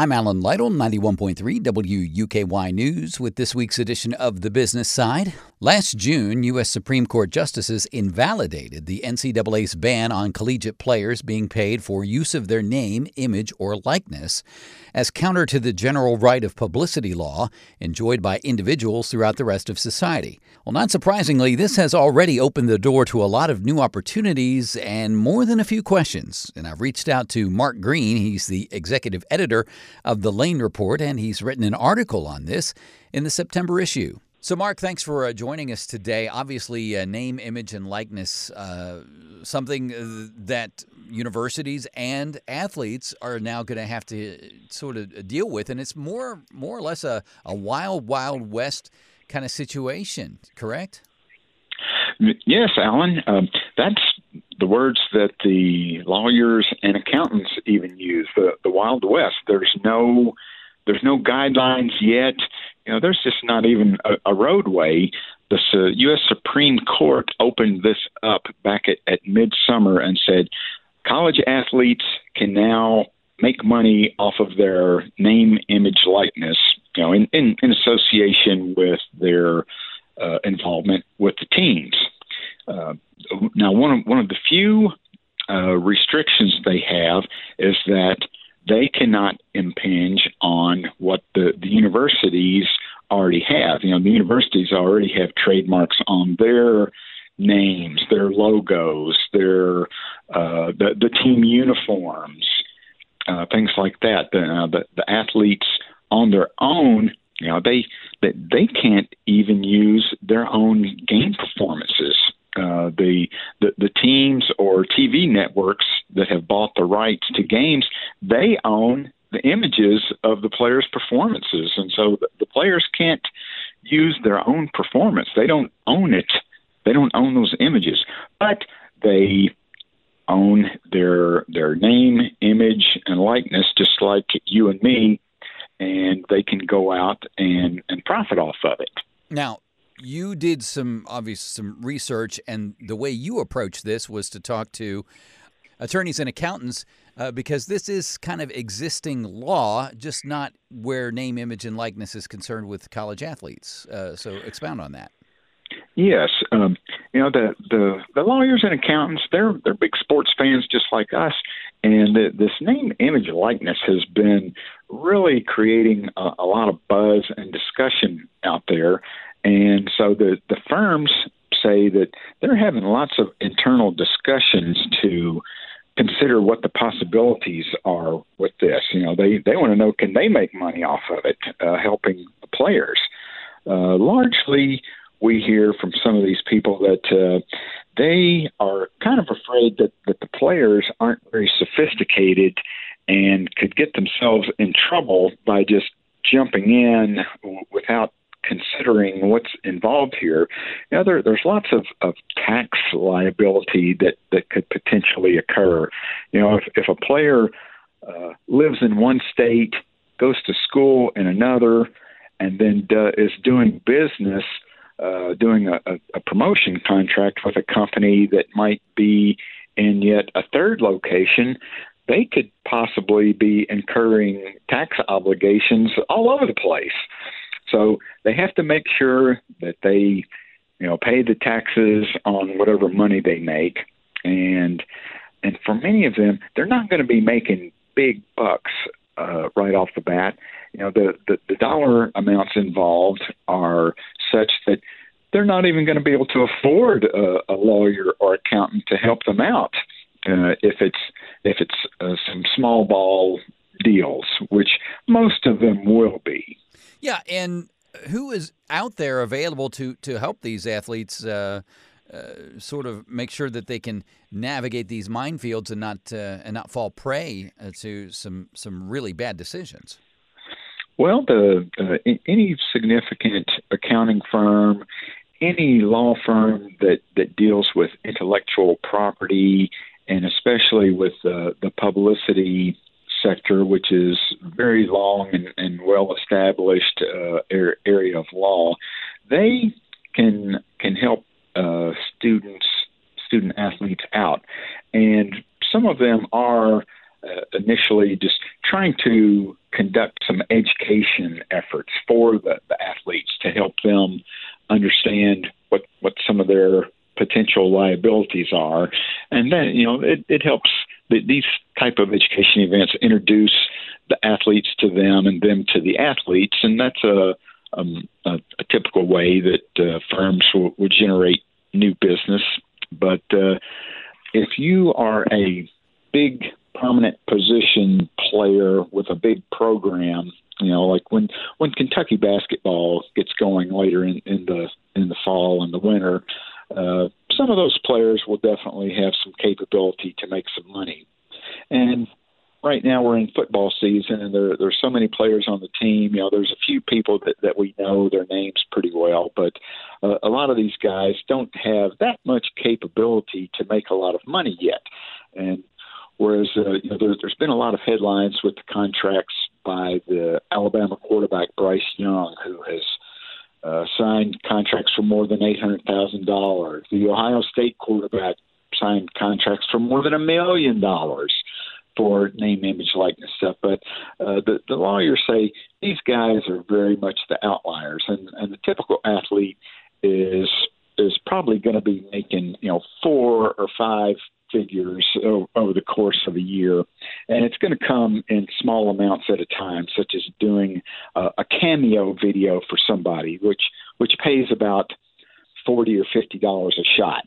I'm Alan Lytle, 91.3 WUKY News with this week's edition of The Business Side. Last June, U.S. Supreme Court justices invalidated the NCAA's ban on collegiate players being paid for use of their name, image, or likeness as counter to the general right of publicity law enjoyed by individuals throughout the rest of society. Well, not surprisingly, this has already opened the door to a lot of new opportunities and more than a few questions. And I've reached out to Mark Green. He's the executive editor of the Lane Report, and he's written an article on this in the September issue. So, Mark, thanks for joining us today. Obviously, name, image, and likeness, something that universities and athletes are now going to have to sort of deal with, and it's more or less a wild, wild west kind of situation, correct? Yes, Alan. That's the words that the lawyers and accountants even use, the Wild West. There's no guidelines yet. There's just not even a roadway. The U.S. Supreme Court opened this up back at midsummer and said college athletes can now make money off of their name, image, likeness, in association with their involvement with the teams. Now, one of the few restrictions they have is that they cannot impinge on what the universities already have. The universities already have trademarks on their names, their logos, their the team uniforms, things like that. The athletes on their own, they can't even use their own game performances. The teams or TV networks that have bought the rights to games, they own the images of the players' performances, and so the players can't use their own performance. They don't own it. They don't own those images, but they own their name, image, and likeness, just like you and me, and they can go out and profit off of it. Now, you did some research, and the way you approached this was to talk to attorneys and accountants because this is kind of existing law, just not where name, image, and likeness is concerned with college athletes. So expound on that. Yes. The lawyers and accountants, they're big sports fans just like us, and this name, image, and likeness has been really creating a lot of buzz and discussion out there. And so the firms say that they're having lots of internal discussions to consider what the possibilities are with this. They want to know, can they make money off of it, helping the players? Largely, we hear from some of these people that they are kind of afraid that the players aren't very sophisticated and could get themselves in trouble by just jumping in without considering what's involved here. There's lots of tax liability that could potentially occur. If a player lives in one state, goes to school in another, and then is doing business, doing a promotion contract with a company that might be in yet a third location, they could possibly be incurring tax obligations all over the place. So they have to make sure that they, pay the taxes on whatever money they make. And for many of them, they're not going to be making big bucks right off the bat. The dollar amounts involved are such that they're not even going to be able to afford a lawyer or accountant to help them out if it's some small ball deals, which most of them will be. Yeah, and who is out there available to help these athletes sort of make sure that they can navigate these minefields and not fall prey to some really bad decisions? Well, any significant accounting firm, any law firm that deals with intellectual property, and especially with the publicity sector, which is very long and well-established area of law, they can help student athletes out. And some of them are initially just trying to conduct some education efforts for the athletes to help them understand what some of their potential liabilities are. And then, it helps these type of education events introduce the athletes to them and them to the athletes. And that's a typical way that firms will generate new business. But if you are a big prominent position player with a big program, like when Kentucky basketball gets going later in the fall and the winter, some of those players will definitely have some capability to make some money. And right now we're in football season, and there's so many players on the team. There's a few people that we know their names pretty well, but a lot of these guys don't have that much capability to make a lot of money yet. And whereas there's been a lot of headlines with the contracts by the Alabama quarterback Bryce Young, who has signed contracts for more than $800,000. The Ohio State quarterback signed contracts for more than $1 million for name, image, likeness stuff. But the lawyers say these guys are very much the outliers, and the typical athlete is probably going to be making 4 or 5 figures over the course of a year, and it's going to come in small amounts at a time, such as doing a cameo video for somebody, which pays about $40 or $50 a shot.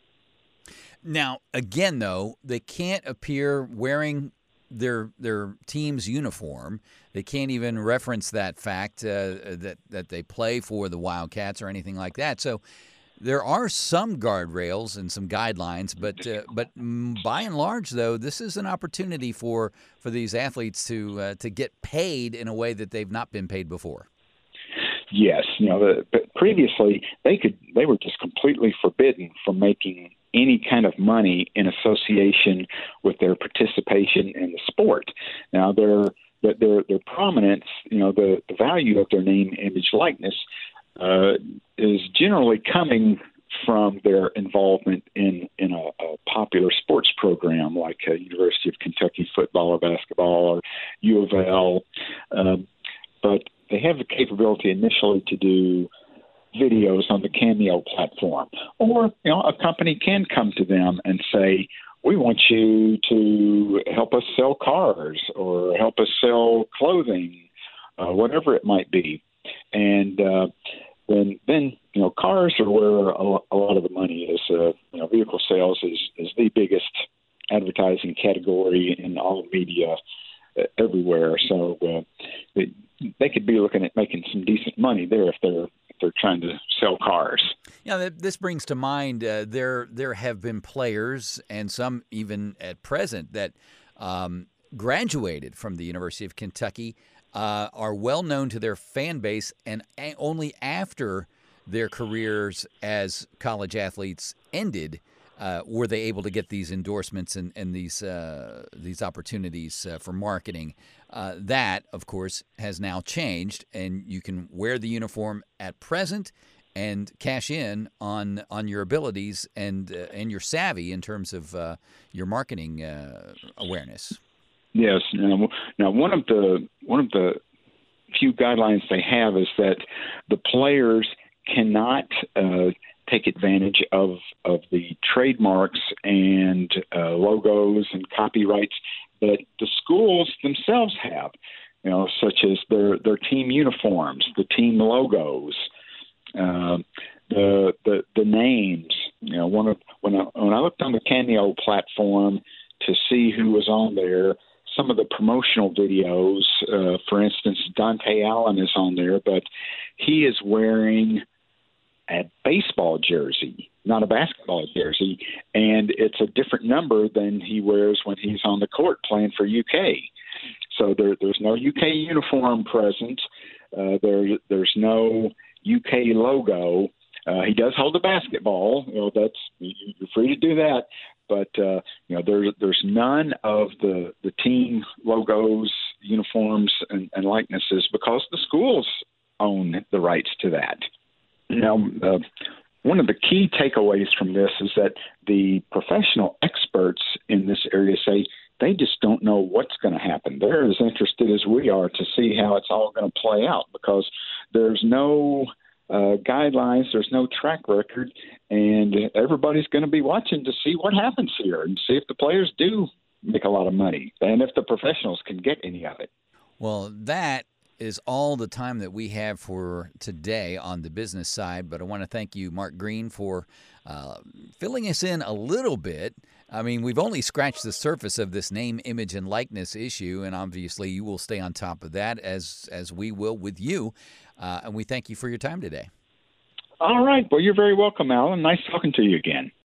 Now, again, though, they can't appear wearing their team's uniform. They can't even reference that fact that they play for the Wildcats or anything like that. So there are some guardrails and some guidelines, but by and large, though, this is an opportunity for these athletes to get paid in a way that they've not been paid before. Yes, but previously they were just completely forbidden from making any kind of money in association with their participation in the sport. Now their prominence, the value of their name, image, likeness, is generally coming from their involvement in a popular sports program like University of Kentucky football or basketball or U of L. But they have the capability initially to do videos on the Cameo platform. Or, a company can come to them and say, we want you to help us sell cars or help us sell clothing, whatever it might be. And then cars are where a lot of the money is. Vehicle sales is the biggest advertising category in all media everywhere. So they could be looking at making some decent money there if they're trying to sell cars. This brings to mind there have been players, and some even at present, that graduated from the University of Kentucky, are well known to their fan base, and only after their careers as college athletes ended were they able to get these endorsements and these opportunities for marketing. That, of course, has now changed, and you can wear the uniform at present and cash in on your abilities and your savvy in terms of your marketing awareness. Yes. Now, one of the few guidelines they have is that the players cannot take advantage of the trademarks and logos and copyrights that the schools themselves have, such as their team uniforms, the team logos, the names. When I looked on the Cameo platform to see who was on there, some of the promotional videos, for instance, Dante Allen is on there, but he is wearing a baseball jersey, not a basketball jersey, and it's a different number than he wears when he's on the court playing for UK. So there's no UK uniform present. There's no UK logo. He does hold a basketball. That's you're free to do that. But there's none of the team logos, uniforms, and likenesses because the schools own the rights to that. One of the key takeaways from this is that the professional experts in this area say they just don't know what's going to happen. They're as interested as we are to see how it's all going to play out, because there's no guidelines, there's no track record, and everybody's going to be watching to see what happens here and see if the players do make a lot of money and if the professionals can get any of it. Well, that is all the time that we have for today on the business side, but I want to thank you, Mark Green, for filling us in a little bit. I mean, we've only scratched the surface of this name, image, and likeness issue, and obviously you will stay on top of that as we will with you, and we thank you for your time today. All right. Well, you're very welcome, Alan. Nice talking to you again.